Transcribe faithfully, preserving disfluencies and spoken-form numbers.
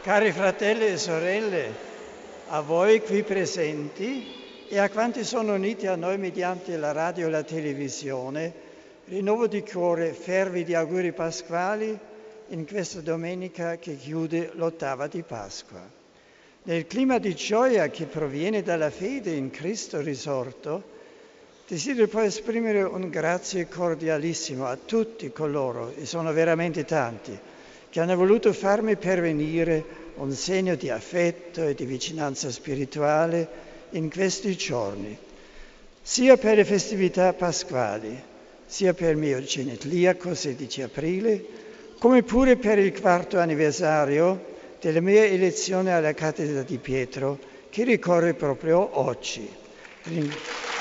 Cari fratelli e sorelle, a voi qui presenti e a quanti sono uniti a noi mediante la radio e la televisione, rinnovo di cuore fervidi auguri pasquali in questa domenica che chiude l'ottava di Pasqua. Nel clima di gioia che proviene dalla fede in Cristo risorto, desidero poi esprimere un grazie cordialissimo a tutti coloro, e sono veramente tanti, che hanno voluto farmi pervenire un segno di affetto e di vicinanza spirituale in questi giorni, sia per le festività pasquali, sia per il mio genitliaco sedici aprile, come pure per il quarto anniversario della mia elezione alla cattedra di Pietro, che ricorre proprio oggi.